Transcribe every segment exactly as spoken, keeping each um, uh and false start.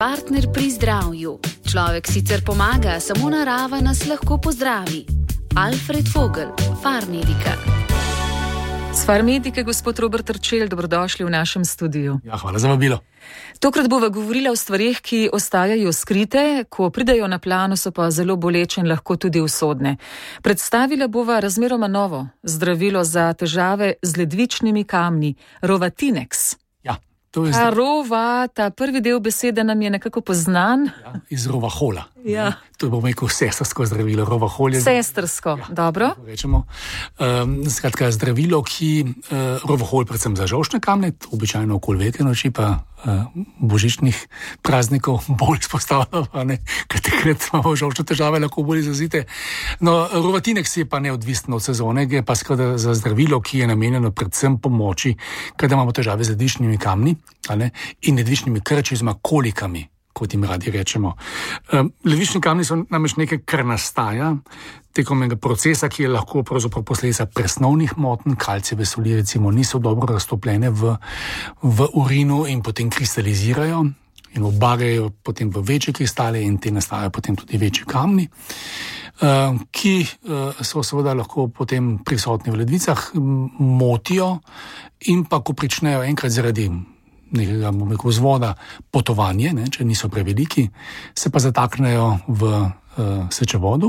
partner pri zdravju. Človek sicer pomaga, samo narava nas lahko pozdravi. Alfred Vogel, Farmedika. Z Farmedike, gospod Robert Terčelj, dobrodošli v našem studiu. Ja, hvala za vabilo. Tokrat bova govorila o stvarih, ki ostajajo skrite, ko pridejo na plano, so pa zelo boleče in lahko tudi usodne. Predstavila bova razmeroma novo zdravilo za težave z ledvičnimi kamni, Rovatinex. Ja, to je ta rova, ta prvi del besede nam je nekako poznan. Ja, iz rovahola. Ja. To je, bomo rekel, sestrsko zdravilo. Rovahol je... Sestrsko, ja, dobro. Rečemo. Um, skratka, zdravilo, ki uh, rovahol predvsem za žolčne kamne, običajno okoli velike noči, pa uh, božičnih praznikov bolj izpostavljamo, ker takrat imamo žolčne težave, lahko bolj izrazite. No, Rovatinex je pa neodvisno od sezone, je pa skratka za zdravilo, ki je namenjeno predvsem pomoči, kadar imamo težave z ledvičnimi kamni in ledvičnimi krči, oziroma kolikami, kot jim radi rečemo. Um, ledvični kamni so namreč nekaj, kar nastaja tekom enega procesa, ki je lahko pravzaprav posledica presnovnih motenj, kalcijeve soli recimo niso dobro raztopljene v, v urinu in potem kristalizirajo in obarjajo potem v večje kristale in te nastajajo potem tudi večji kamni, uh, ki uh, so seveda lahko potem prisotni v ledvicah, motijo in pa ko pričnejo enkrat zaradi nekega, bom rekel, vzvoda potovanje, ne, če niso preveliki, se pa zataknejo v uh, sečevodu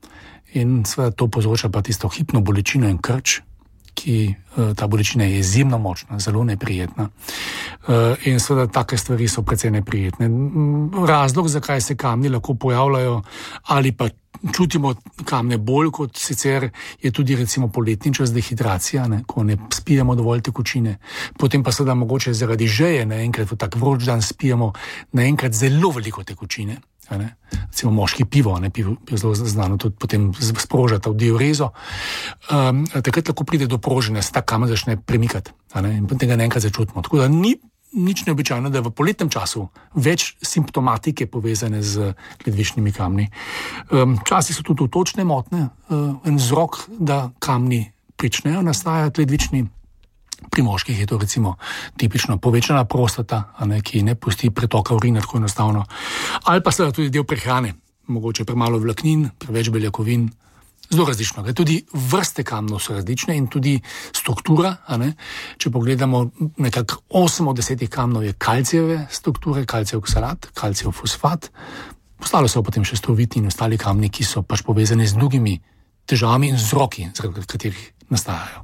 in seveda to povzroča pa tisto hipno bolečino in krč, ki uh, ta bolečina je izjemno močna, zelo neprijetna. Uh, in seveda take stvari so precej neprijetne. Razlog, zakaj se kamni lahko pojavljajo ali pa čutimo kamne bolj kot sicer, je tudi recimo poletni čas dehidracija, ne, ko ne spijemo dovolj tekočine. Potem pa seveda mogoče zaradi žeje, naenkrat v tak vroč dan spijemo naenkrat zelo veliko tekočine. Ne. Recimo moški pivo, ne, pivo je zelo znano, tudi potem sproža ta diurezo. Um, takrat lahko pride do proženja, se ta kamen začne premikati, ne, in potem ga naenkrat začutimo. Tako da ni nič neobičajno, da je v poletnem času več simptomatike povezane z ledvičnimi kamni. Včasih um, so tudi točne motne, uh, en vzrok, da kamni pričnejo nastajati ledvični. Pri moških je to recimo tipično povečana prostata, a ne, ki ne pusti pretoka urina tako enostavno. Ali pa seveda tudi del prehrane, mogoče premalo vlaknin, preveč beljakovin. Zelo različno. Tudi vrste kamnov so različne in tudi struktura. A ne? Če pogledamo, nekako osem od desetih kamnov je kalcijeve strukture, kalcijev oksalat, kalcijev fosfat. Ostalo so potem še strovitni in ostali kamni, ki so pač povezani z drugimi težavami in vzroki, zaradi katerih nastajajo.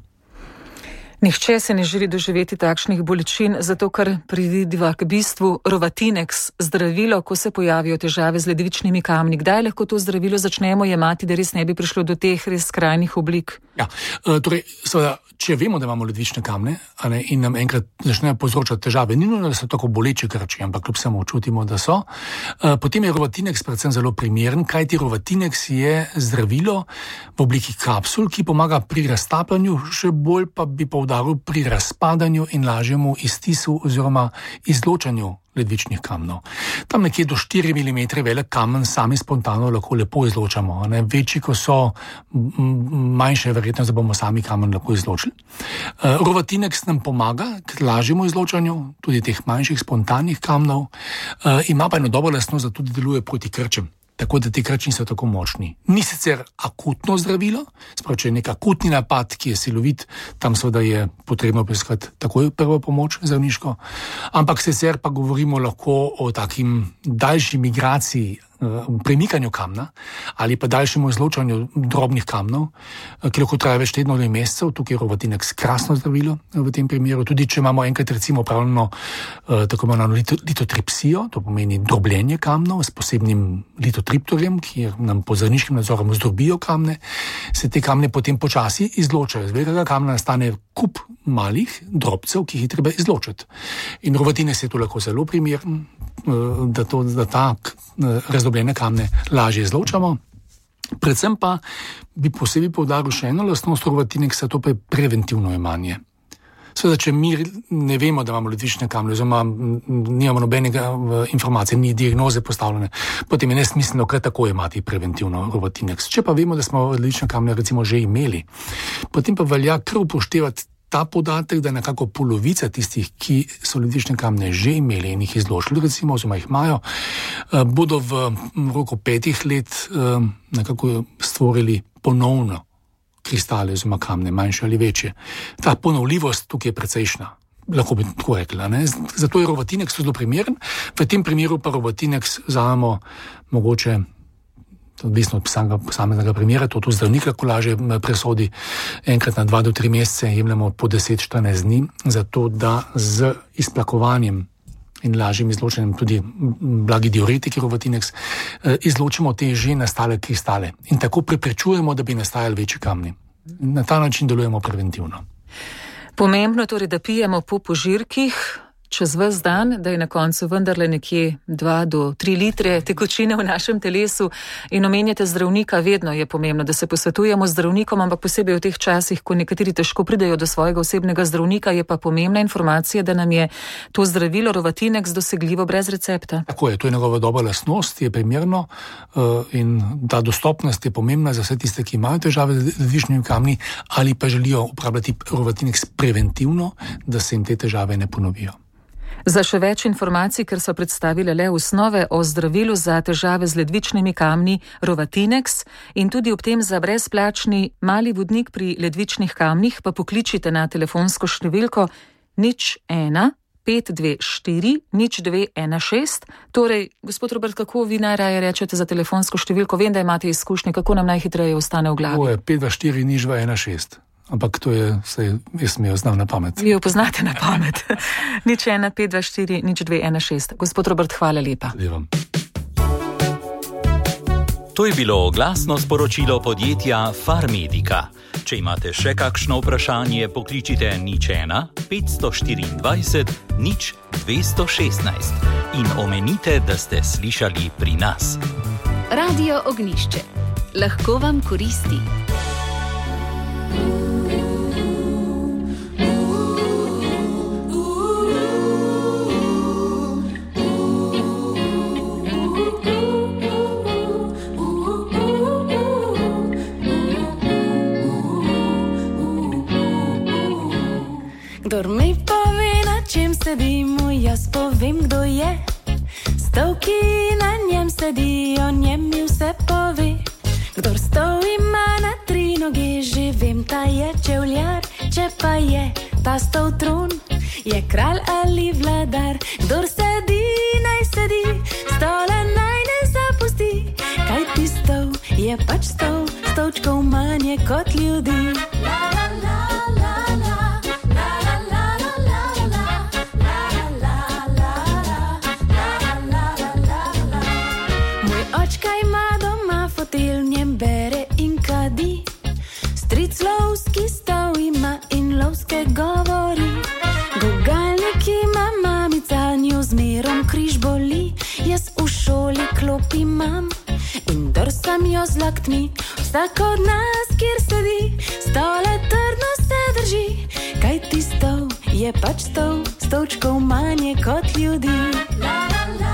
Nihče se ne želi doživeti takšnih bolečin, zato ker pridiva k bistvu Rovatinex, zdravilo, ko se pojavijo težave z ledvičnimi kamni. Kdaj lahko to zdravilo začnemo jemati, da res ne bi prišlo do teh res skrajnih oblik? Ja, torej, seveda, če vemo, da imamo ledvične kamne, a ne, in nam enkrat začnejo povzročati težave, ni nujno, da so tako boleči krči, ampak kljub samo čutimo, da so. Potem je Rovatinex predvsem zelo primeren, kajti Rovatinex je zdravilo v obliki kapsul, ki pomaga pri raztapljanju, še bolj pa bi poudaril pri razpadanju in lažjemu iztisu oziroma izločanju ledvičnih kamnov. Tam nekje do štiri milimetre velik kamen sami spontano lahko lepo izločamo. Ne? Večji, ko so, manjše je verjetnost, da bomo sami kamen lahko izločili. Uh, Rovatinex nam pomaga k lažjemu izločanju tudi teh manjših spontanih kamnov. Uh, ima pa eno dobro lastnost, da tudi deluje proti krčem. Tako da ti krči niso tako močni. Ni sicer akutno zdravilo, sprav, če je nek akutni napad, ki je silovit, tam seveda je potrebno poiskati takoj prvo pomoč zdravniško, ampak sicer pa govorimo lahko o takim daljši migraciji, premikanju kamna ali pa daljšemu izločanju drobnih kamnov, ki lahko traja več tednov ali mesecev. Tukaj je Rovatinex krasno zdravilo v tem primeru. Tudi če imamo enkrat recimo upravljeno uh, tako imenovano litotripsijo, to pomeni drobljenje kamnov s posebnim litotriptorjem, ki nam po zdravniškem nadzoru zdrobijo kamne, se te kamne potem počasi izločajo. Z velikega kamna nastane kup malih drobcev, ki jih je treba izločiti. In Rovatinex je to lahko zelo primeren, uh, da, to, da ta uh, razdobljene kamne lažje izločamo. Predvsem pa bi posebej poudaril še eno lastnost Rovatinexa, to pa je preventivno jemanje. Seveda, če mi ne vemo, da imamo ledvične kamne, oziroma nimamo nobenega informacije, ni diagnoze postavljene, potem je nesmiselno kar tako imati preventivno Rovatinex. Če pa vemo, da smo ledvične kamne recimo že imeli, potem pa velja kar upoštevati ta podatek, da nekako polovica tistih, ki so ledvične kamne že imeli in jih izločili, recimo, oziroma jih imajo, bodo v roku petih let nekako stvorili ponovno kristale oziroma kamne, manjše ali večje. Ta ponovljivost tukaj je precejšna, lahko bi tako rekla. Ne? Zato je Rovatinex zelo primeren. V tem primeru pa Rovatinex vzamemo mogoče, odvisno od posameznega primera, to tu zdravnik lahko lažje presodi, enkrat na dva do tri mesece jemljemo po deset do štirinajst dni, zato da z izplakovanjem in lažjim izločenjem tudi blagi diuretiki Rovatinex izločimo te že nastale kristale in tako preprečujemo, da bi nastajali večji kamni. Na ta način delujemo preventivno. Pomembno torej, da pijemo po požirkih čez ves dan, da je na koncu vendarle nekje dva do tri litre tekočine v našem telesu in omenjate zdravnika, vedno je pomembno, da se posvetujemo z zdravnikom, ampak posebej v teh časih, ko nekateri težko pridejo do svojega osebnega zdravnika, je pa pomembna informacija, da nam je to zdravilo Rovatinex dosegljivo brez recepta. Tako je, to je njegova dobra lastnost, je primerno in ta dostopnost je pomembna za vse tiste, ki imajo težave z ledvičnimi kamni ali pa želijo uporabljati Rovatinex preventivno, da se jim te težave ne ponovijo. Za še več informacij, ker so predstavile le osnove o zdravilu za težave z ledvičnimi kamni Rovatinex in tudi ob tem za brezplačni mali vodnik pri ledvičnih kamnih, pa pokličite na telefonsko številko nič ena pet dve štiri nič dve ena šest. Torej, gospod Robert, kako vi najraje rečete za telefonsko številko? Vem, da imate izkušnje, kako nam najhitreje ostane v glavi. To je pet dva štiri nič dve ena šest. Ampak to je, se, jaz mi jo znam na pamet. Vi jo poznate na pamet. nič ena pet dva štiri nič dve ena šest. Gospod Robert, hvala lepa. Levam. To je bilo oglasno sporočilo podjetja Farmedika. Če imate še kakšno vprašanje, pokličite nič ena pet štiriindvajset nič dvesto šestnajst in omenite, da ste slišali pri nas. Radio Ognjišče. Lahko vam koristi. Kdor mi pove, na čem sedimo, jaz povem, kdo je. Stol, ki na njem sedi, o njem mi vse pove. Kdor stol ima na tri noge, že vem, ta je čevljar. Če pa je ta stol tron, je kralj ali vladar. Kdor sedi, naj sedi, stola naj ne zapusti. Kaj ti stol, je pač stol, stolčkov manje kot ljudi. La, la, la, la, la. V njem bere in kadi, stric lovski stol ima in lovske govori. Gugalnik ima mamica, njo zmerom križ boli. Jaz v šoli klop imam in drsam jo z laktmi. Vsak od nas, kjer sedi, stole trdno se drži. Kaj ti stol, je pač stol, stolčkov manje kot ljudi. La, la, la.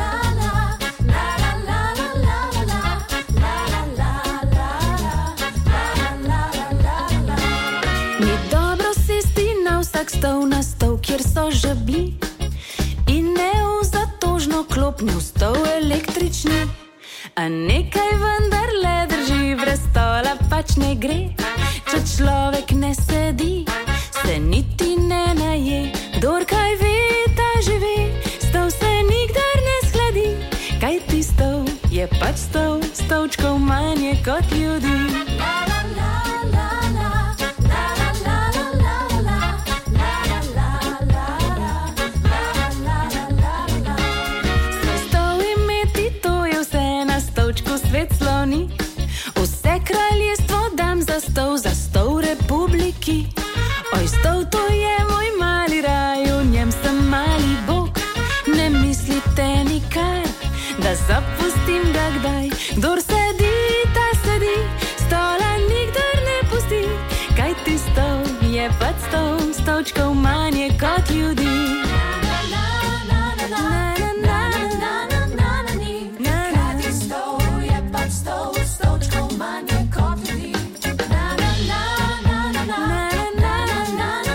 Stol na stol, kjer so žebli in ne v zatožno klop, ne v stol električni. A nekaj vendarle drži, brez stola pač ne gre. Če človek ne sedi, se niti ne naje. Kdor kaj ve, ta živi, stol se nikdar ne shladi. Kaj ti stol, je pač stol, stolčkov manje kot ljudi. Svet sloni, vse kraljestvo dam za stol, za stol republiki. Oj, stol, to je moj mali raj, v njem sem mali bog. Ne mislite nikar, da zapustim ga kdaj. Kdor sedi, ta sedi, stola nikdar ne pusti. Kaj ti stol, je pač stol, stolčkov manje kot ljudi. Na, na, na, na, na, na, na, na, na, na, na, na.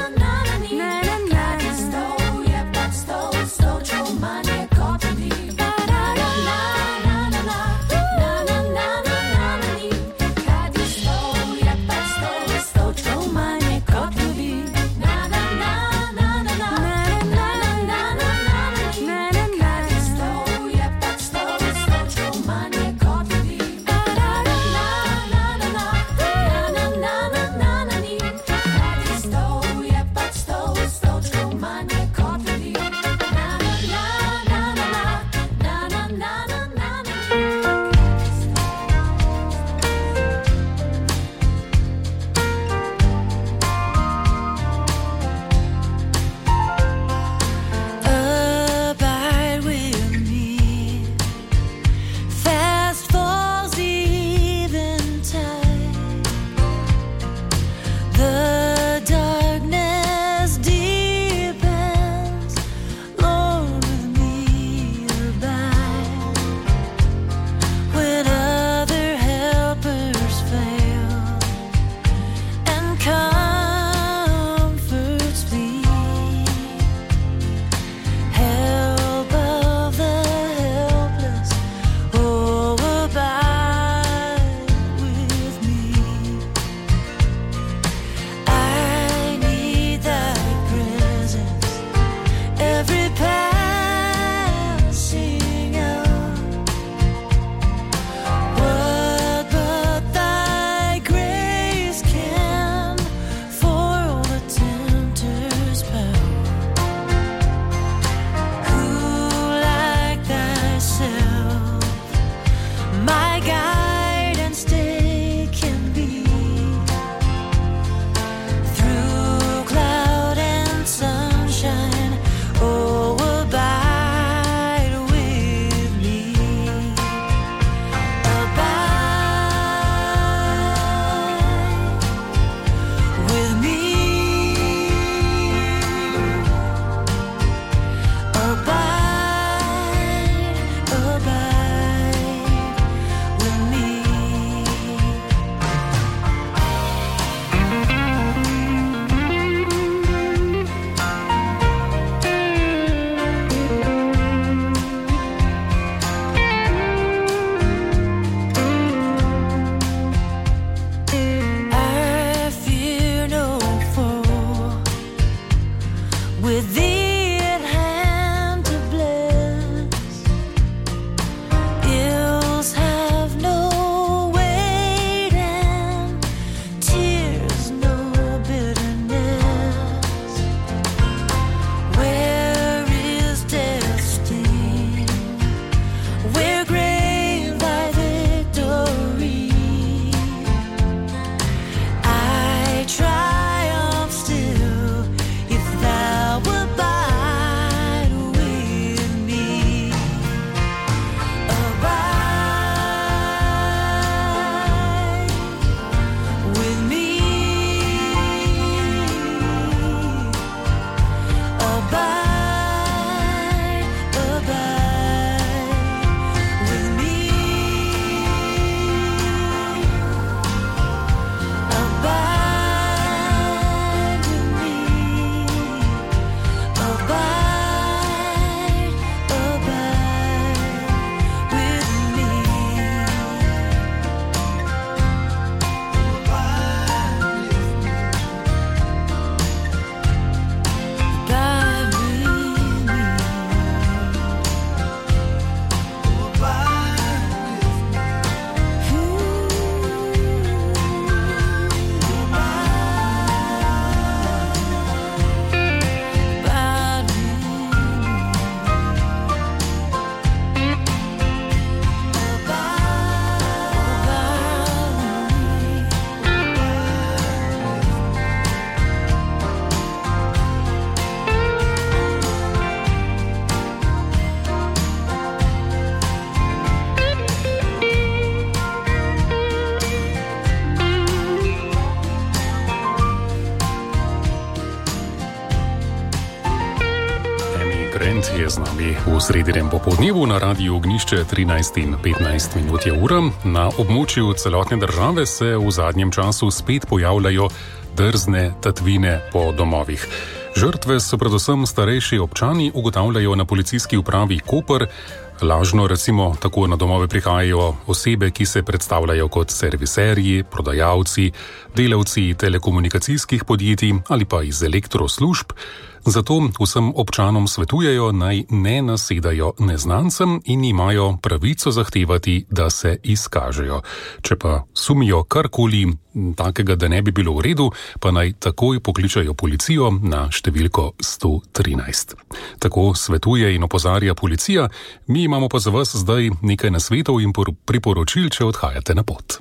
je z nami v sredinem popoldnevu na Radiu Ognjišče. Trinajst in petnajst minut je ura. Na območju celotne države se v zadnjem času spet pojavljajo drzne tatvine po domovih. Žrtve so predvsem starejši občani, ugotavljajo na policijski upravi Koper. Lažno, recimo, tako na domove prihajajo osebe, ki se predstavljajo kot serviserji, prodajalci, delavci telekomunikacijskih podjetij ali pa iz elektroslužb. Zato vsem občanom svetujejo, naj ne nasedajo neznancem in imajo pravico zahtevati, da se izkažejo. Če pa sumijo karkoli takega, da ne bi bilo v redu, pa naj takoj pokličajo policijo na številko sto trinajst. Tako svetuje in opozarja policija, mi imamo pa za vas zdaj nekaj nasvetov in priporočil, če odhajate na pot.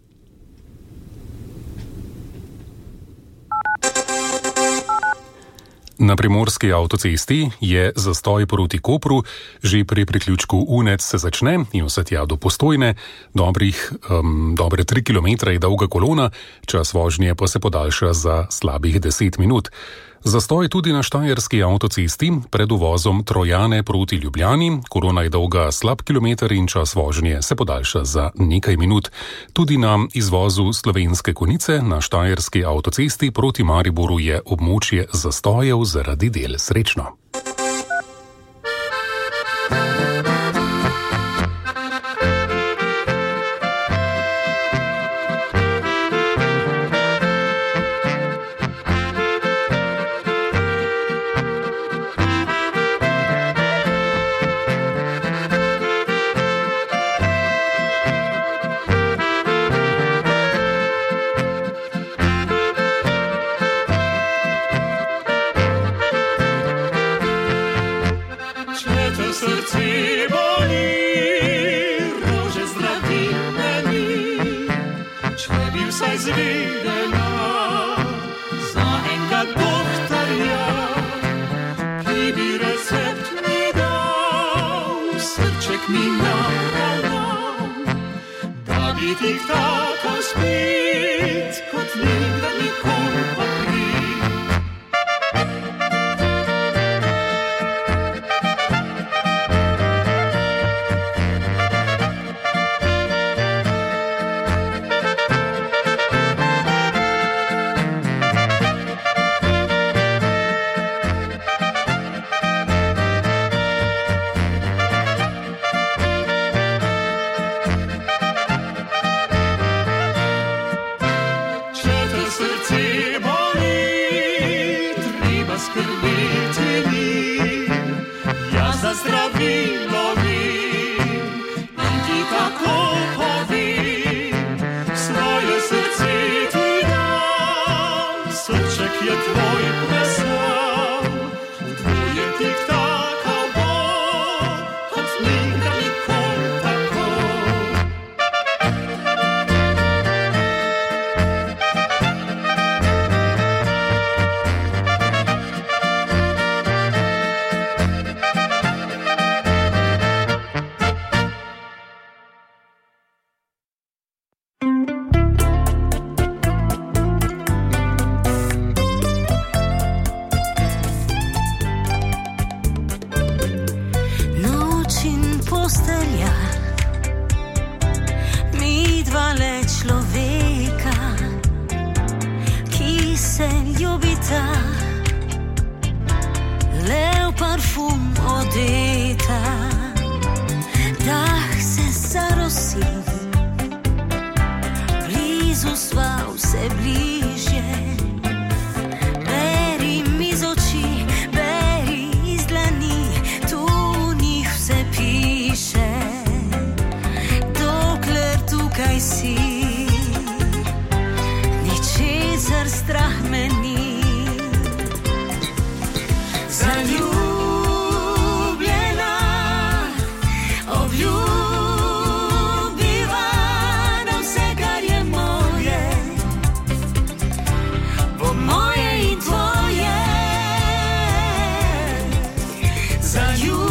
Na primorski avtocesti je zastoj proti Kopru, že pri priključku Unec se začne in vse tja do Postojne. Dobrih, um, dobre tri kilometre je dolga kolona, čas vožnje pa se podaljša za slabih deset minut. Zastoj tudi na štajerski avtocesti pred uvozom Trojane proti Ljubljani. Kolona je dolga slab kilometer in čas vožnje se podaljša za nekaj minut. Tudi na izvozu Slovenske Konjice na štajerski avtocesti proti Mariboru je območje zastojev zaradi del. Srečno!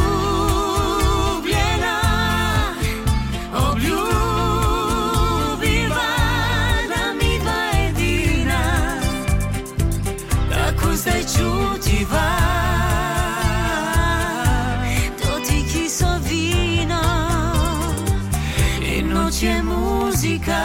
Zaljubljena, obljubila. noche musica.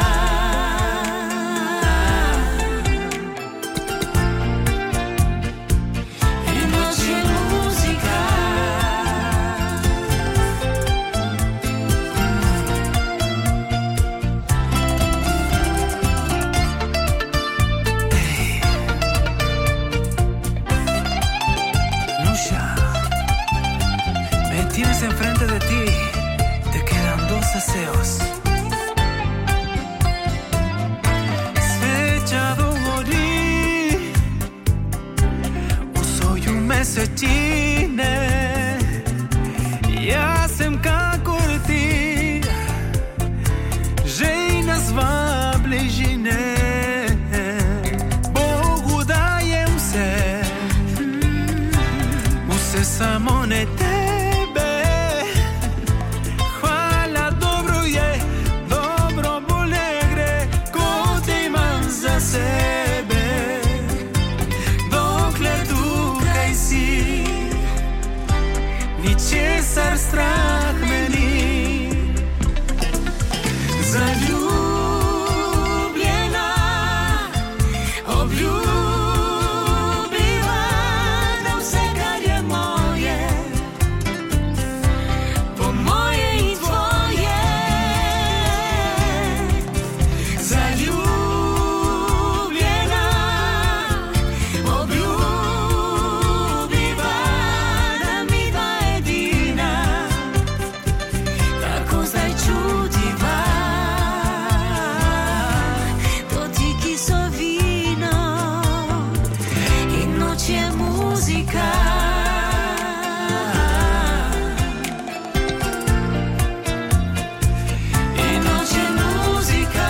Enfrente de ti te quedan dos deseos. Svečado gori, v soju mesečine. Jaz sem kakor ti, žejna sva bližine. Bogu dajem vse, vse samo ne te. Ničesar strah me ni. Zaljubljena, obljubiva nam vse, kar je moje, po moje in tvoje. Zaljubljena, obljubiva nam midva edina, tako zdaj čutiva dotiki so vino in noč je muzika. In noč je muzika.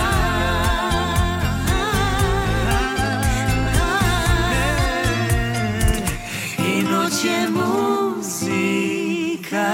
In noč je muzika.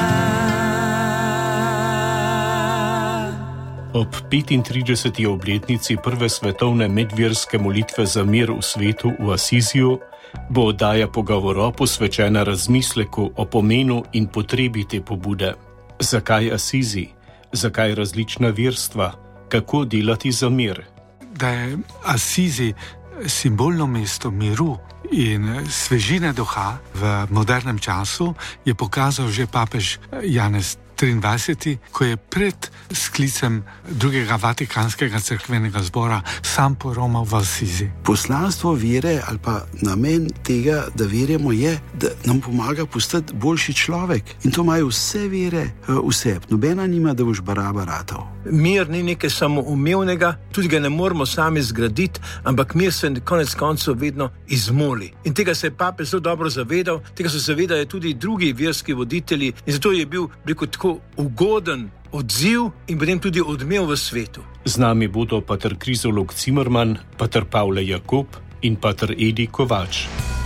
Ob petintrideseti obletnici prve svetovne medverske molitve za mir v svetu v Asiziju bo oddaja Pogovora posvečena razmisleku o pomenu in potrebi te pobude. Zakaj Asizi? Zakaj različna verstva? Kako delati za mir? Da je Asizi simbolno mesto miru in svežine duha v modernem času, je pokazal že papež Janez triindvajseti, ko je pred sklicem drugega Vatikanskega cerkvenega zbora sam poromal v Asizi. Poslanstvo vere ali pa namen tega, da verjamo, je, da nam pomaga postati boljši človek. In to imajo vse vere vse. Nobena nima, da boš baraba ratov. Mir ni nekaj samoumevnega, tudi ga ne moramo sami zgraditi, ampak mir se konec koncev vedno izmoli. In tega se je papež zelo dobro zavedal, tega so zavedali tudi drugi verski voditelji in zato je bil, rekel, tako ugoden odziv in potem tudi odmev v svetu. Z nami bodo pater Krizolog Cimerman, pater Pavle Jakob in pater Edi Kovač.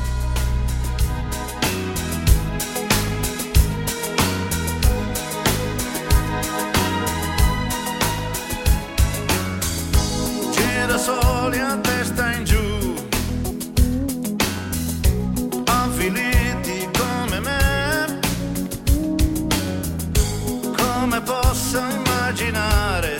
Soli a testa in giù, avviliti come me, come posso immaginare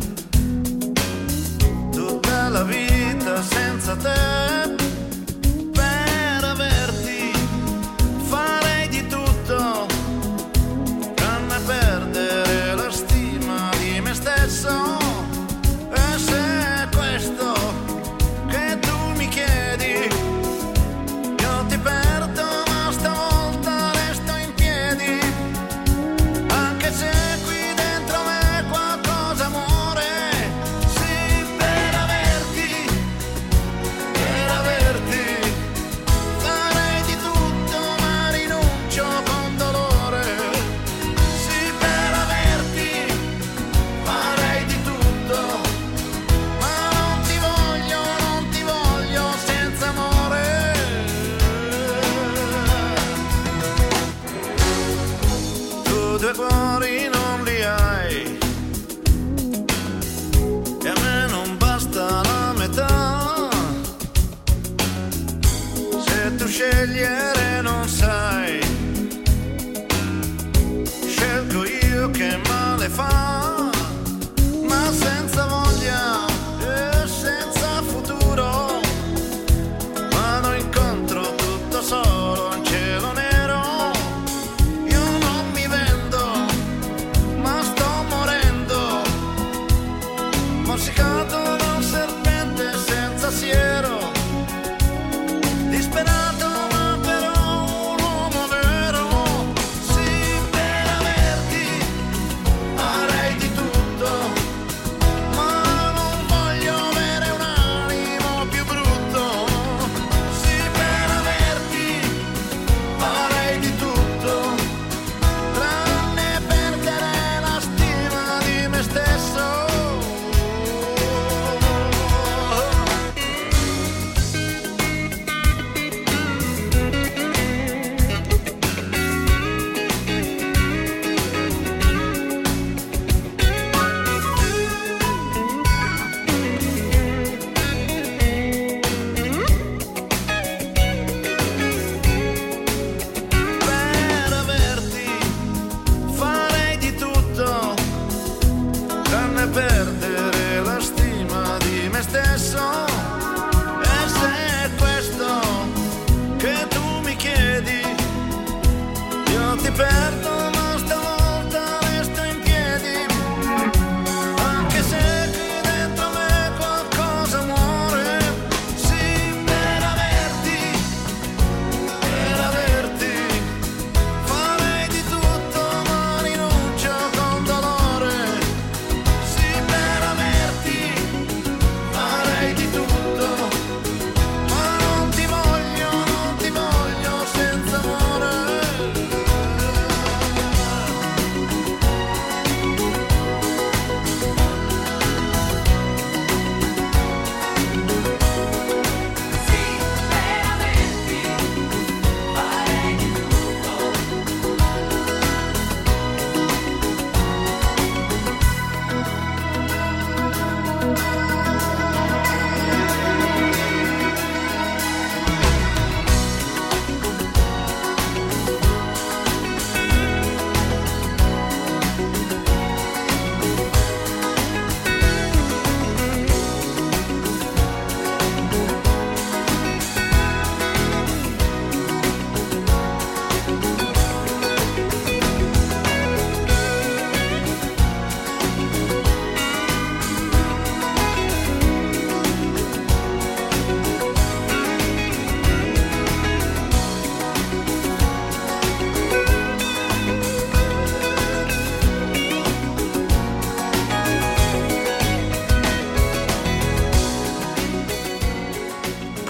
tutta la vita senza te? Per averti farei di tutto, tranne perdere la stima di me stesso. Due cuori non li hai e a me non basta la metà. Se tu scegliere non sai, scelgo io che male fa, ma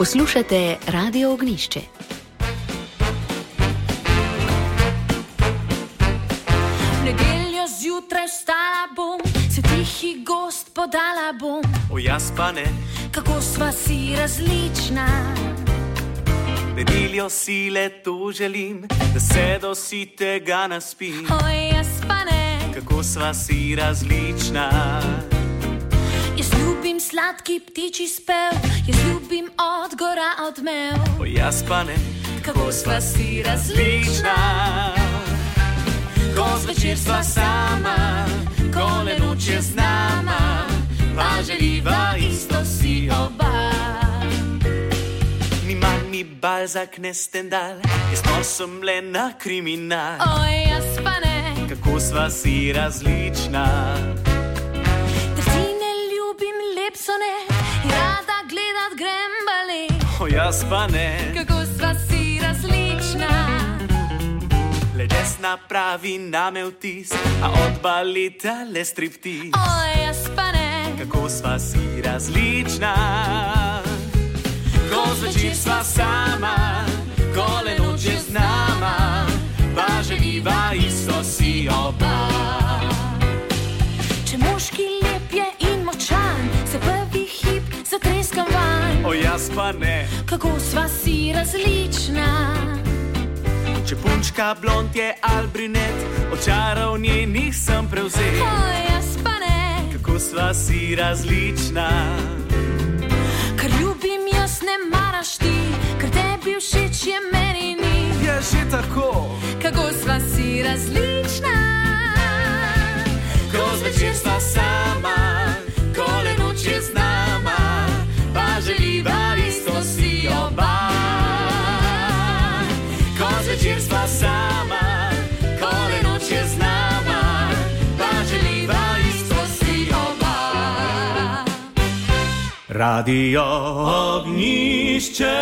Poslušate Radio Ognišče. Nedeljo zjutraj vstala bom, se tihi gost podala bom. O jaz pa ne, Kako sva si različna. nedeljo si le to želim, da se do sitega naspim. O jaz pa ne, Kako sva si različna. jaz ljubim sladki ptiči spev, jaz ljubim od gora odmev. O jaz pa ne, Kako sva si različna. ko zvečer sva sama, ko le noč je z nama, pa želiva isto si oba. Ni manj ni Balzak, ne Stendhal, jaz pa sem le na kriminal. O jaz pa ne, Kako sva si različna. delfine ljubim, lep so ne, in rada gledat grem balet. O jaz pa ne, Kako sva si različna. le desna pravi name vtis, a od baleta le striptiz. O jaz pa ne, Kako sva si različna. Ko zvečer sva sama, ko le noč je z nama, pa želiva isto si oba. če moški lep je in močan, se prvi hip zatreskam vanj. O jaz pa ne, Kako sva si različna. če punčka blond je ali brunet, očarov njenih sem prevzel. O jaz pa ne, Kako sva si različna. kar ljubim jaz ne maraš ti, ker tebi všeč je meni ni. Je že tako, Kako sva si različna. ko zvečer sva sama, ko le noč je z nama, pa želiva isto si oba. Ko zvečer sva sama, ko le noč je z nama, pa želiva isto si oba. Radio Ognišče.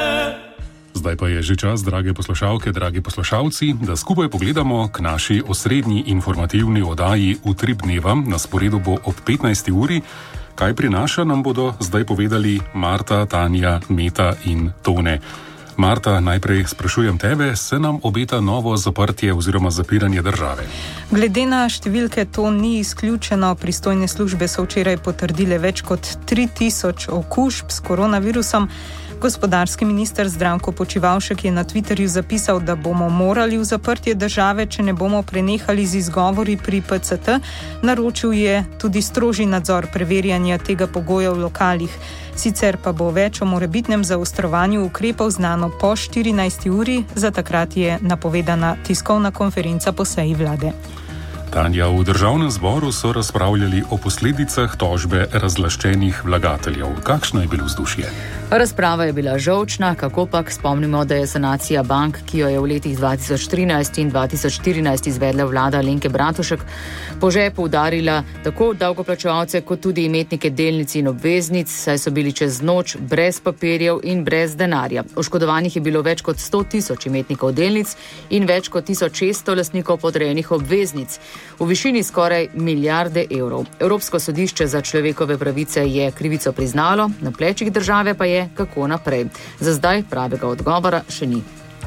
Zdaj pa je že čas, drage poslušalke, dragi poslušalci, da skupaj pogledamo k naši osrednji informativni oddaji Utrip dneva. Na sporedu bo ob petnajsti uri. Kaj prinaša, nam bodo zdaj povedali Marta, Tanja, Meta in Tone. Marta, najprej sprašujem tebe, se nam obeta novo zaprtje oziroma zapiranje države? Glede na številke to ni izključeno. Pristojne službe so včeraj potrdile več kot tri tisoč okužb s koronavirusom. Gospodarski minister Zdravko Počivalšek je na Twitterju zapisal, da bomo morali v zaprtje države, če ne bomo prenehali z izgovori pri P C T. Naročil je tudi strožji nadzor preverjanja tega pogoja v lokalih. Sicer pa bo več o morebitnem zaostrovanju ukrepov znano po štirinajsti uri, za takrat je napovedana tiskovna konferenca po seji vlade. Tanja, v državnem zboru so razpravljali o posledicah tožbe razlaščenih vlagateljev. Kakšno je bilo vzdušje? Razprava je bila žolčna, kako pak spomnimo, da je sanacija bank, ki jo je v letih dva tisoč trinajst in dva tisoč štirinajst izvedla vlada Alenke Bratušek, po žepu udarila tako davkoplačevalce kot tudi imetnike delnic in obveznic, saj so bili čez noč brez papirjev in brez denarja. Oškodovanih je bilo več kot sto tisoč imetnikov delnic in več kot tisoč šeststo lastnikov podrejenih obveznic v višini skoraj milijarde evrov. Evropsko sodišče za človekove pravice je krivico priznalo, na plečih države pa je kako naprej. Za zdaj pravega odgovora še ni.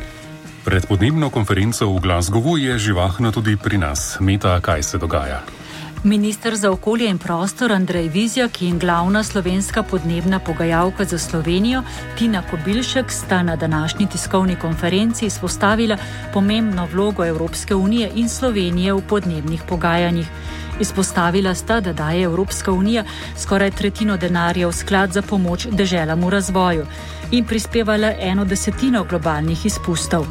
Pred podnebno konferenco v Glasgowu je živahno tudi pri nas. Meta, kaj se dogaja? Minister za okolje in prostor Andrej Vizjak in glavna slovenska podnebna pogajalka za Slovenijo Tina Kobilšek sta na današnji tiskovni konferenci izpostavila pomembno vlogo Evropske unije in Slovenije v podnebnih pogajanjih. Izpostavila sta, da daje Evropska unija skoraj tretjino denarja v sklad za pomoč deželam v razvoju in prispevala eno desetino globalnih izpustov.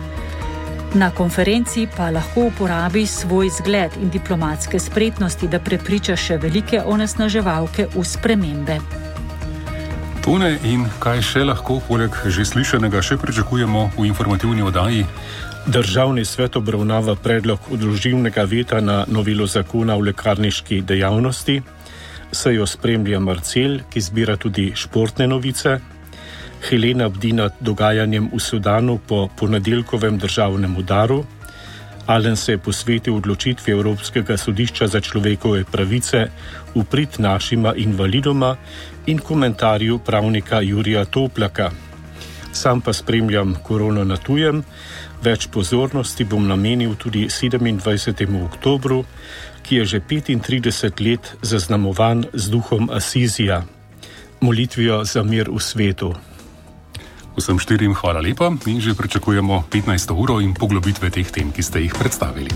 Na konferenci pa lahko uporabi svoj zgled in diplomatske spretnosti, da prepriča še velike onesnaževalke v spremembe. Tone, in kaj še lahko poleg že slišanega še pričakujemo v informativni oddaji? Državni svet obravnava predlog odložilnega veta na novelo zakona o lekarniški dejavnosti. Sejo spremlja Marcel, ki zbira tudi športne novice. Helena bdi nad dogajanjem v Sudanu po ponedeljkovem državnem udaru. Alen se je posvetil odločitvi Evropskega sodišča za človekove pravice v prid našima invalidoma in komentarju pravnika Jurija Toplaka. Sam pa spremljam korono na tujem. Več pozornosti bom namenil tudi sedemindvajsetemu oktobru, ki je že petintrideset let zaznamovan z duhom Asizija, molitvijo za mir v svetu. Vsem štirim hvala lepa in že pričakujemo petnajsto uro in poglobitve teh tem, ki ste jih predstavili.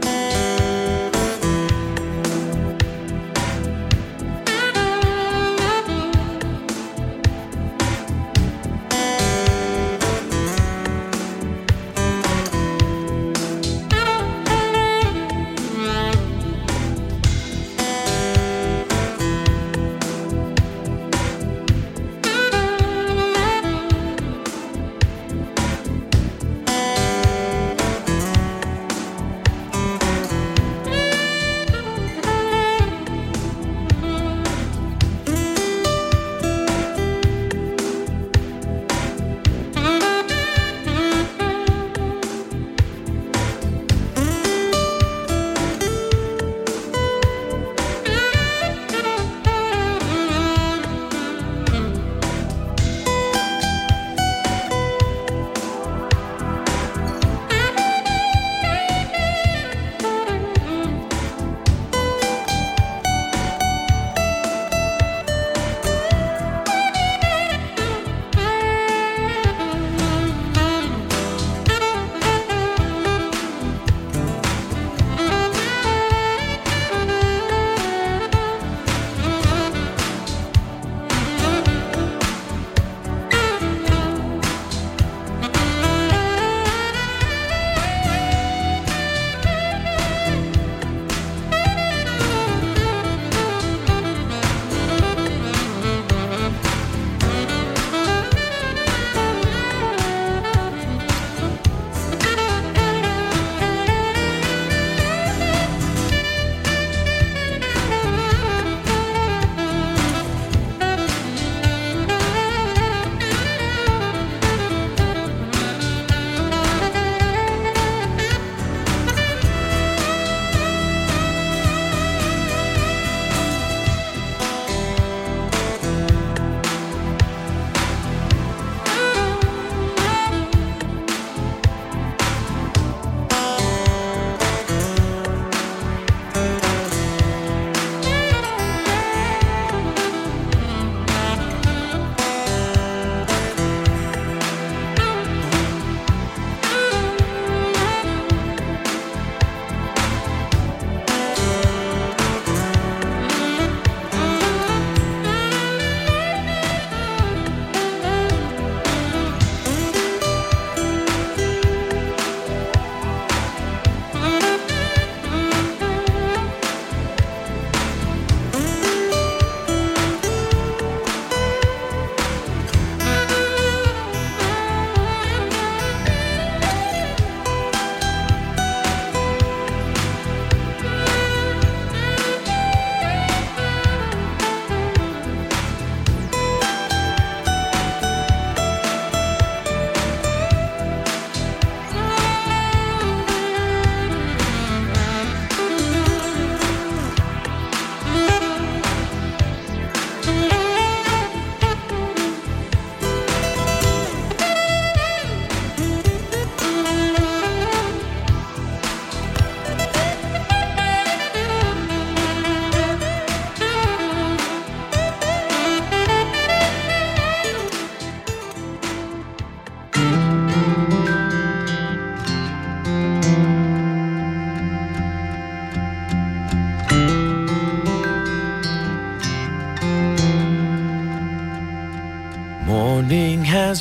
Morning has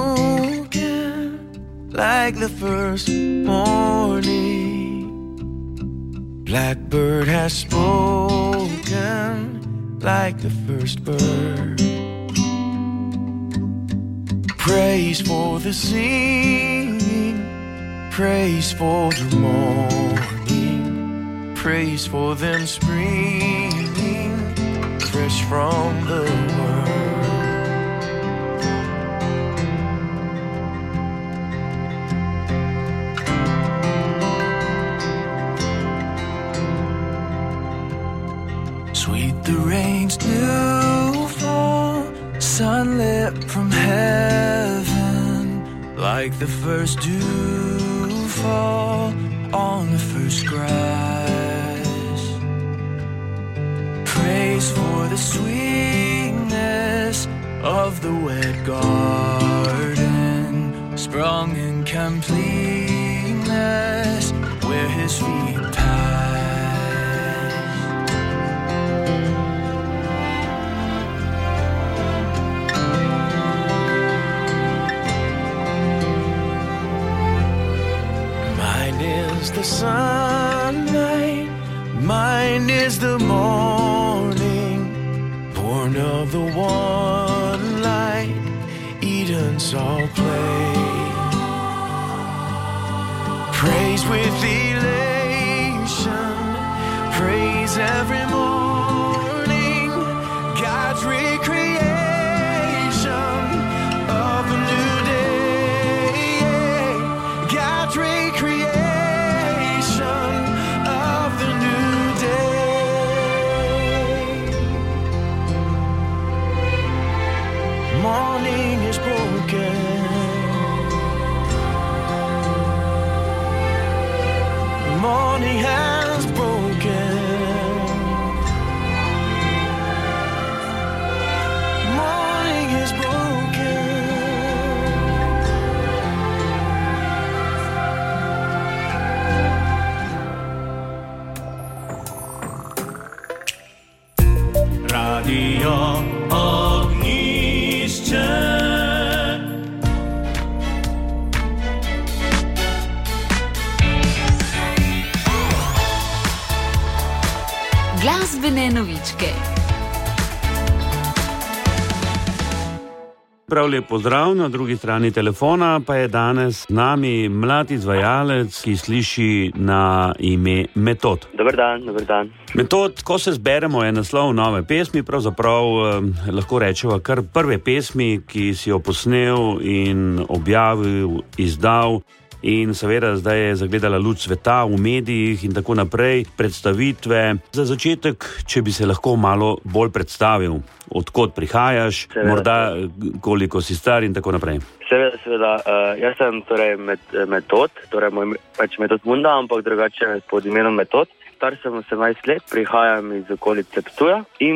broken like the first morning. Blackbird has spoken like the first bird. Praise for the singing, praise for the morning, praise for them springing fresh from the word. Sweet the rain's new fall, sunlit from heaven. like the first dew fall on the first grass. Praise for the sweetness of the wet garden, sprung in completeness where his feet pass. Mine is the sunlight, mine is the morning, born of the one light, Eden's all play. Praise with elation, praise every morning, God's recreation of a new day, God's recreation of the new day. Morning is broken, morning has broken, morning is broken. Radio Ogniszcze. Glasbene novičke. Prav lep pozdrav, na drugi strani telefona pa je danes z nami mlad izvajalec, ki sliši na ime Metod. Dober dan, dober dan. Metod, ko se zberemo, je naslov nove pesmi, pravzaprav eh, lahko rečeva kar prve pesmi, ki si jo posnel in objavil, izdal. In seveda zdaj je zagledala luč sveta v medijih in tako naprej, predstavitve. Za začetek, če bi se lahko malo bolj predstavil, odkot prihajaš, seveda, morda koliko si star in tako naprej. Seveda, seveda. Uh, jaz sem torej med, Metod, torej moj pač Metod Munda, ampak drugače pod imenom Metod. Star sem osemnajst let, prihajam iz okolice Ptuja in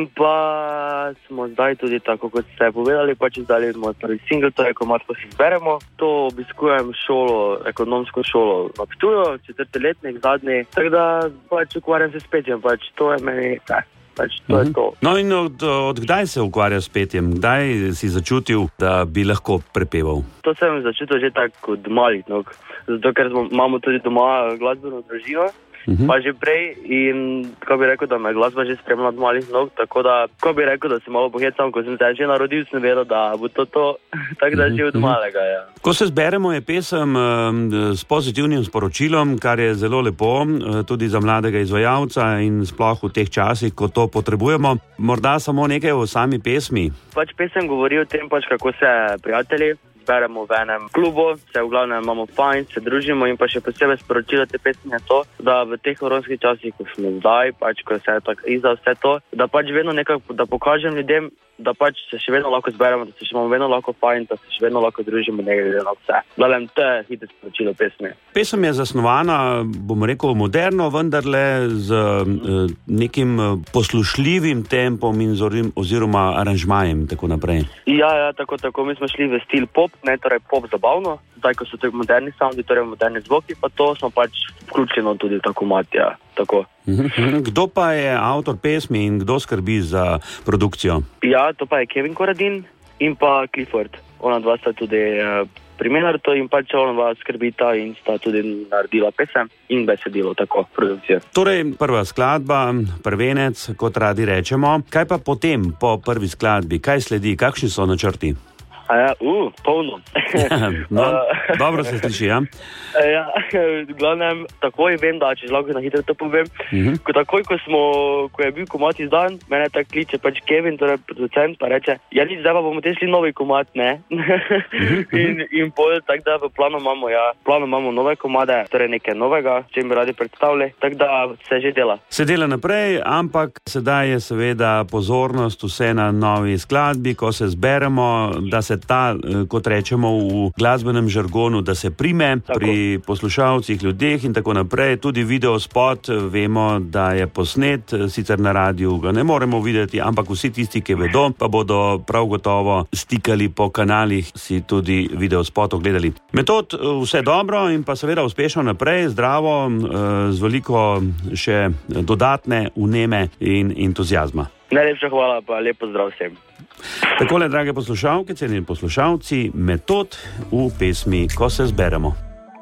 pa smo zdaj tudi, tako kot ste povedali, pač izdali moj prvi singl, to je komad, ko se zberemo. To obiskujem šolo, ekonomsko šolo na Ptuju, četrti letnik, zadnji, tako da pač ukvarjam se s petjem, pač to je meni, ne, pač to je to. No in od, od kdaj se ukvarjaš s petjem? Kdaj si začutil, da bi lahko prepeval? To sem začutil že tako od malih nog, zato ker imamo tudi doma glasbeno družino. Uh-huh. Pa že prej in ko bi rekel, da me glasba že spremlja od malih nog, tako da, ko bi rekel, da sem malo pohecam, ko sem se že narodil, sem vedel, da bo to to, tako da že od malega, ja. Ko se zberemo, je pesem uh, s pozitivnim sporočilom, kar je zelo lepo, uh, tudi za mladega izvajalca in sploh v teh časih, ko to potrebujemo. Morda samo nekaj o sami pesmi. Pač pesem govori o tem, pač kako se prijatelji zberemo v enem klubu, se v glavnem imamo fajn, se družimo in pa še posebej sporočilo te pesmi je to, da v teh koronskih časih, ko smo zdaj, pač ko se je tako izda vse to, da pač vedno nekako, da pokažem ljudem, da pač se še vedno lahko zberemo, da se še imamo vedno lahko fajn, da se še vedno lahko družimo, ne glede na vse. Glavnem, to je hitro sporočilo pesmi. Pesem je zasnovana, bom rekel, moderno, vendarle z uh, nekim poslušljivim tempom in zorim, oziroma aranžmajem, tako naprej. Ja, ja, tako, tako. Mi smo šli v stil pop, ne, torej pop zabavno, zdaj, ko so to moderni soundi, torej moderni zvoki, pa to smo pač vključeno tudi tako matja, tako. Kdo pa je avtor pesmi in kdo skrbi za produkcijo? Ja, to pa je Kevin Koradin in pa Clifford. Ona dva sta tudi uh, primer to in pač ona dva skrbita in sta tudi naredila pesem in besedilo, tako, produkcijo. Torej, prva skladba, prvenec, kot radi rečemo. Kaj pa potem, po prvi skladbi? Kaj sledi? Kakšni so načrti? A ja, uh, polno. No, dobro se sliši, ja? Ja, v glavnem, takoj vem, da če lahko na hitro to povem, uh-huh. ko takoj, ko smo, ko je bil komad izdan, mene tak kliče pač Kevin, torej producent, pa reče, ja, nič, zdaj pa bomo tesli novi komad, ne? uh-huh. in, in pol, tak da v planu imamo, ja, v planu imamo nove komade, torej nekaj novega, če bi radi predstavili, tak da se že dela. Se dela naprej, ampak sedaj je seveda pozornost vse na novi skladbi, ko se zberemo, da se se ta, kot rečemo v glasbenem žargonu, da se prime tako pri poslušalcih, ljudeh in tako naprej. Tudi video spot, vemo, da je posnet, sicer na radiju ga ne moremo videti, ampak vsi tisti, ki vedo, pa bodo prav gotovo stikali po kanalih, si tudi video spot ogledali. Metod, vse dobro in pa seveda uspešno naprej, zdravo, z veliko še dodatne vneme in entuzijazma. Najlepša hvala, pa lepo zdrav vsem. Takole, drage poslušalke, cenjeni poslušalci, Metod v pesmi Ko se zberemo.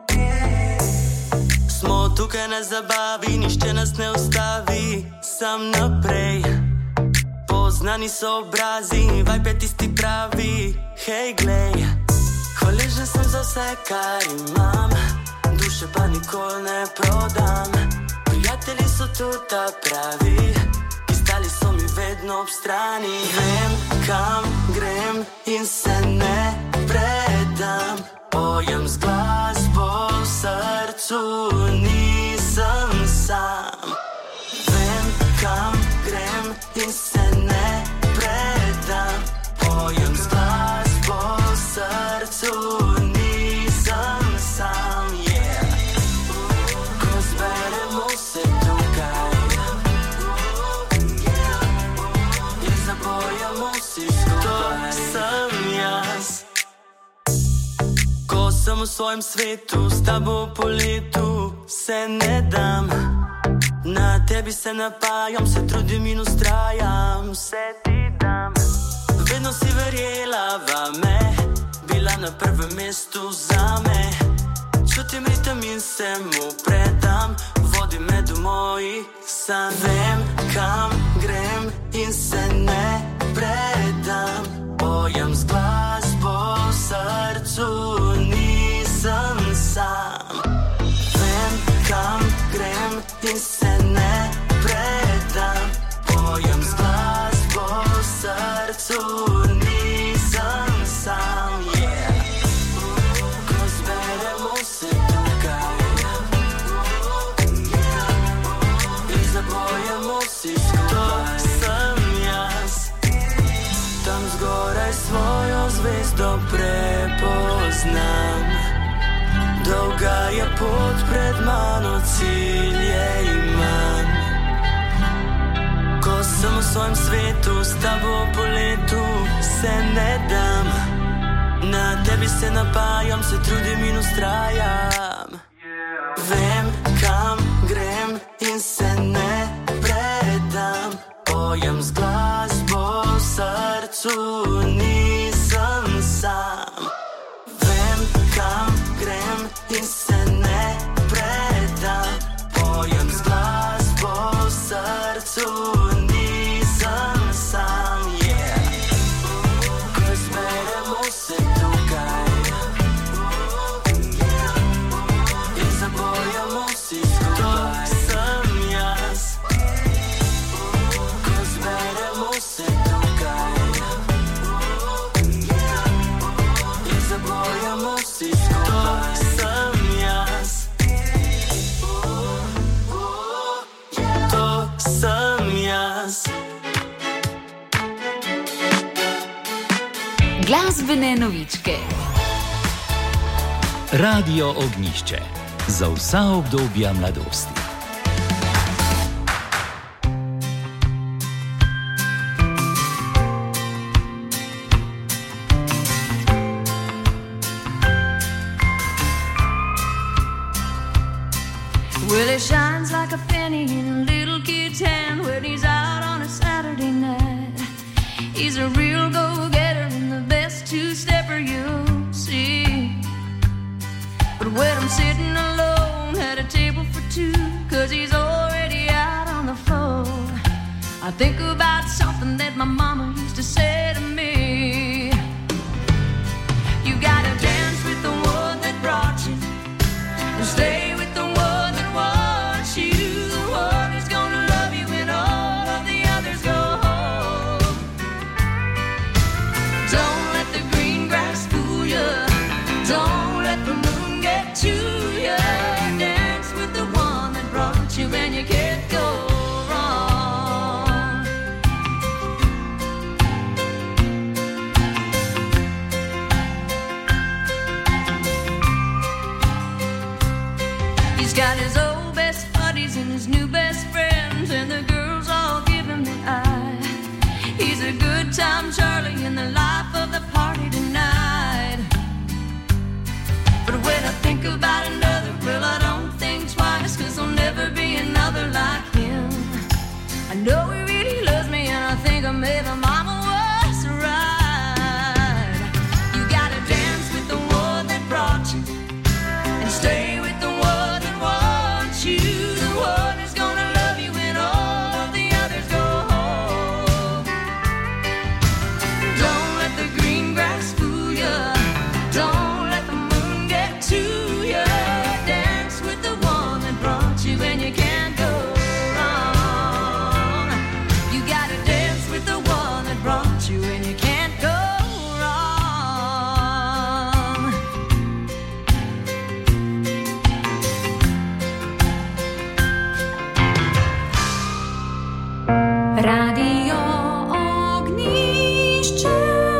Smo tukaj na zabavi, nišče nas ne ustavi, sam naprej. Poznani so obrazi, vibe je tisti pravi, hej glej. Hvaležen sem za vse, kar imam, duše pa nikoli ne prodam. Prijatelji so tu ta pravi, ki stali so mi vedno ob strani. Vem, kam grem in se ne predam, pojem z glasbo v srcu, nisem sam. Vem, kam grem in se ne predam, pojem z glasbo v srcu, nisem sam, yeah. Ko zberemo se tukaj in zapojemo si skupaj, to sem jaz. Ko sem v svojem svetu, s tabo po letu se ne dam. Na tebi se napajam, se trudim in ustrajam, vse ti dam. Vedno si verjela vame, bila na prvem mestu zame. Čutim ritem in se mu predam, vodi me do mojih sanj. Vem, kam grem in se ne predam, pojem z glasbo v srcu, nisem sam. Vem, kam grem in se ne predam, pojem z glasbo v srcu, nisem sam, yeah. Ko zberemo se tukaj in zapojemo si skupaj, to sem jaz. Tam zgoraj svojo zvezdo prepoznam, dolga je pot pred mano, cilje imam. Ko sem v svojem svetu, s tabo po letu se ne dam. Na tebi se napajam, se trudim in ustrajam. Vem, kam grem in se ne predam, pojem z glasbo v srcu, nisem sam. Vem, kam grem in se ne predam, pojem z glasbo v srcu, nisem sam, yeah. Ko zberemo se tukaj in zapojemo si skupaj, to sem jaz. Ko zberemo se tukaj in zapojemo si skupaj, to sem jaz. To sem jaz. Glasbene novičke. Radio Ognišče. Za vsa obdobja mladosti. Well, it shines like a penny in a little kid's hand when he's out on a Saturday night. He's a real go-getter and the best two-stepper you'll see. But when I'm sitting alone at a table for two, cause he's already out on the floor, I think about something that my mama used to say to me. You gotta dance with the one that brought you and stay with the one that wants you, the one who's gonna love you when all of the others go home. Don't let the green grass fool you, don't let the moon get to you. Dance with the one that brought you and you can't go wrong. good times early in the life of the party tonight. But when I think about another, well, I don't think twice, 'cause there'll never be another like him. I know he really loves me, and I think I made my mama was right. You gotta dance with the one that brought you, and stay with the one that wants you. The one who's gonna love you when all of the others go home. Don't let the green grass fool you. Don't let the moon get to you. Dance with the one that brought you, and you can't go wrong. You gotta dance with the one that brought you, and you can't go wrong. Radio Ognišče.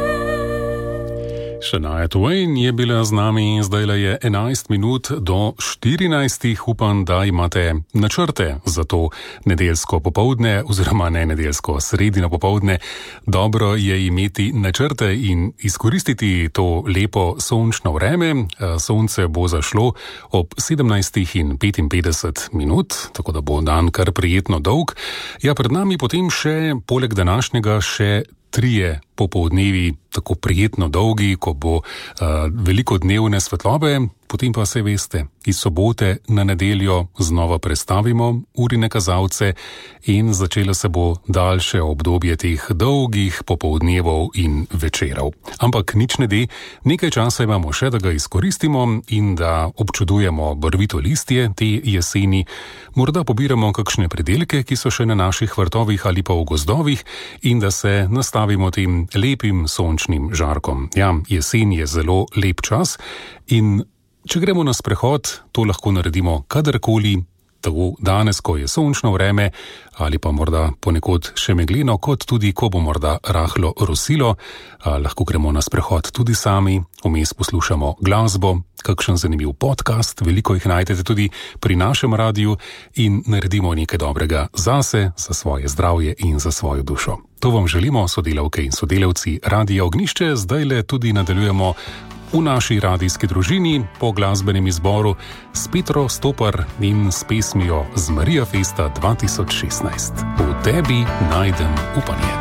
Shania Twain je bila z nami in zdaj je enajst minut do štirinajstih. Upam, da imate načrte za to nedeljsko popovdne, oziroma ne nedeljsko, sredino popovdne. Dobro je imeti načrte in izkoristiti to lepo sončno vreme. Sonce bo zašlo ob sedemnajstih in petinpetdeset minut, tako da bo dan kar prijetno dolg. Ja, pred nami potem še, poleg današnjega, še trije popoldnevi, tako prijetno dolgi, ko bo uh, veliko dnevne svetlobe, potem pa se veste, iz sobote na nedeljo znova prestavimo urine kazalce in začelo se bo daljše obdobje teh dolgih popoldnevov in večerov. Ampak nič ne de, nekaj časa imamo še, da ga izkoristimo in da občudujemo barvito listje te jeseni, morda pobiramo kakšne pridelke, ki so še na naših vrtovih ali pa v gozdovih, in da se nastavimo tem lepim sončnim žarkom. Ja, jesen je zelo lep čas in če gremo na sprehod, to lahko naredimo kadarkoli, tako danes, ko je sončno vreme, ali pa morda ponekod še megleno, kot tudi, ko bo morda rahlo rosilo. Lahko gremo na sprehod tudi sami, vmes poslušamo glasbo, kakšen zanimiv podcast, veliko jih najdete tudi pri našem radiju, in naredimo nekaj dobrega zase, za svoje zdravje in za svojo dušo. To vam želimo, sodelavke in sodelavci Radia Ognišče. Zdaj le tudi nadaljujemo v naši radijski družini po glasbenem izboru s Petro Stopar in s pesmijo z Marija Festa dva tisoč šestnajst. V tebi najdem upanje.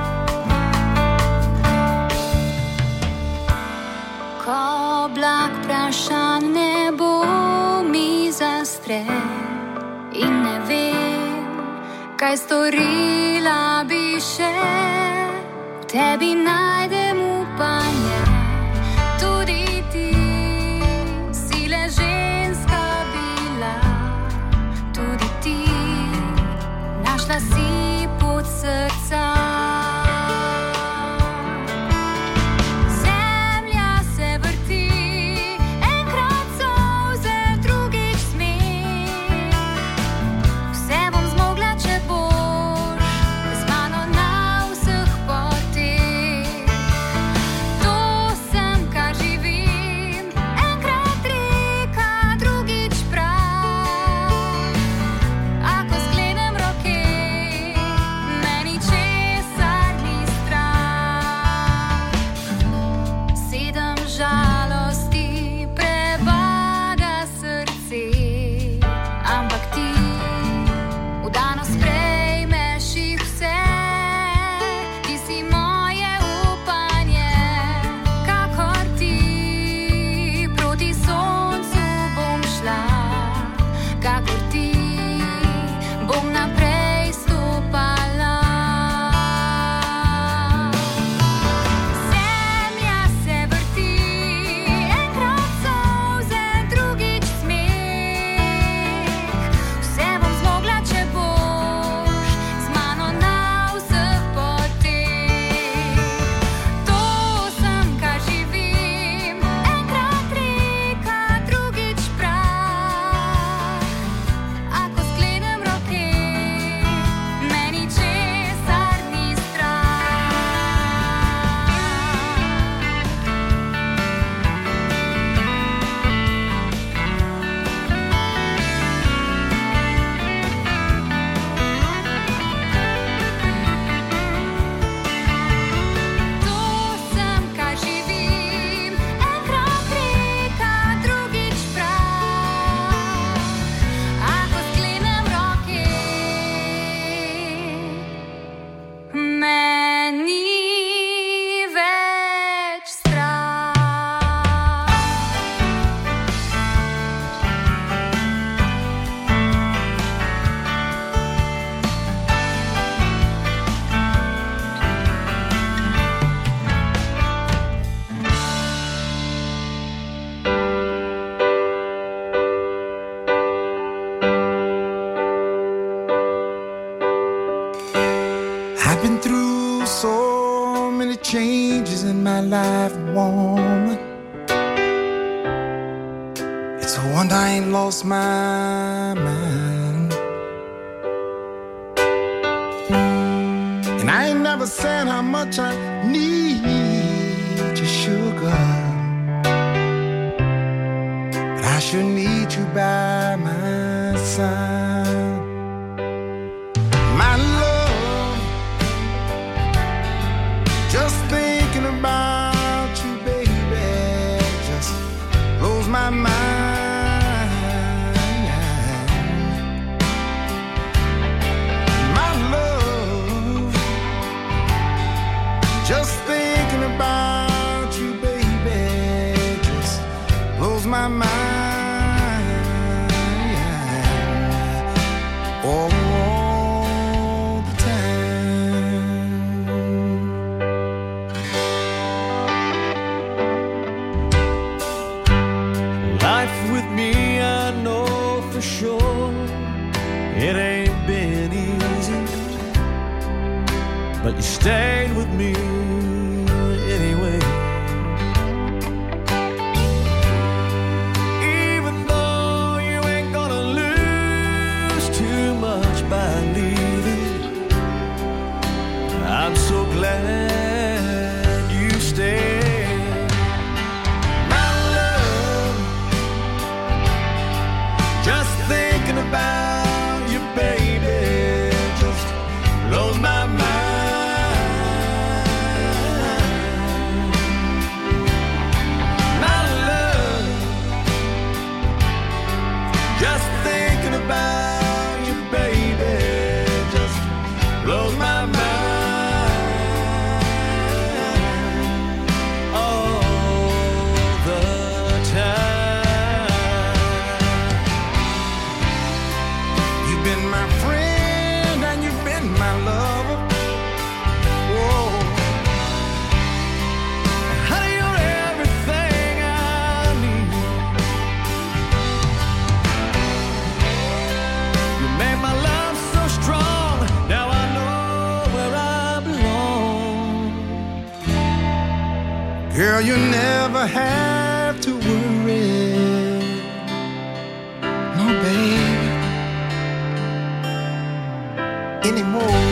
Ko oblak vprašanj ne bo mi zastre in ne vem, kaj storila bi še, v tebi najdem upanje. Tudi ti si le ženska bila, tudi ti našla si pot srca. Zemlja se vrti, enkrat solze, drugič smeh. Vse bom zmogla, če boš z mano na vseh poteh. To sem, kar živim, enkrat reka, drugič prav. A ko sklenem roke, been through so many changes in my life, woman. It's a wonder I ain't lost my mind. And I ain't never said how much I need your sugar, but I sure need you by my side. My love, just thinking about you, baby, just blows my mind. My love, just thinking about you, baby, just blows my mind. Oh, sure, it ain't been easy, but you stayed with me anyway. Even though you ain't gonna lose too much by leaving, I'm so glad you stayed. About you, baby, just blows my mind. My love, just thinking about you, baby, just blows my mind. All the time. Been my friend and you've been my lover. Whoa, honey, you're everything I need. You made my love so strong. Now I know where I belong. Girl, you never have to worry. No, babe, anymore.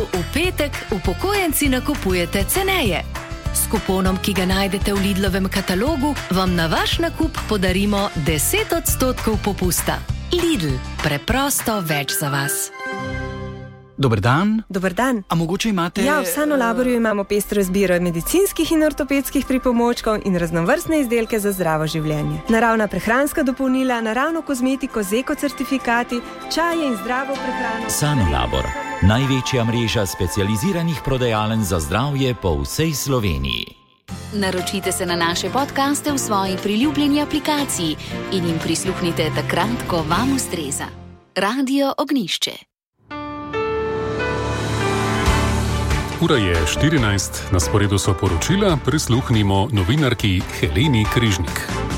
v petek upokojenci nakupujete ceneje. S kuponom, ki ga najdete v Lidlovem katalogu, vam na vaš nakup podarimo deset odstotkov popusta. Lidl, preprosto več za vas. Dober dan. Dober dan. A mogoče imate... Ja, v Sanolaborju imamo pestro izbiro medicinskih in ortopedskih pripomočkov in raznovrstne izdelke za zdravo življenje. Naravna prehranska dopolnila, naravno kozmetiko z ekocertifikati, čaje in zdravo prehrano. Sanolabor, največja mreža specializiranih prodajaln za zdravje po vsej Sloveniji. Naročite se na naše podcaste v svoji priljubljeni aplikaciji in jim prisluhnite takrat, ko vam ustreza. Radio Ognišče. Ura je štirinajst, na sporedu so poročila, prisluhnimo novinarki Heleni Križnik.